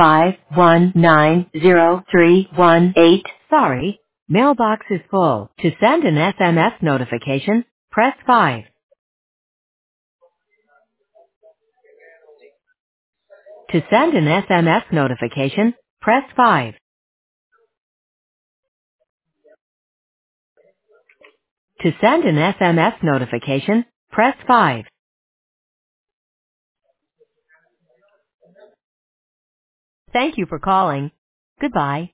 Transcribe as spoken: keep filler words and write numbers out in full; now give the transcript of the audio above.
five one nine zero three one eight. Sorry, mailbox is full. To send an S M S notification, press five. To send an S M S notification, press five. To send an S M S notification, press five. Thank you for calling. Goodbye.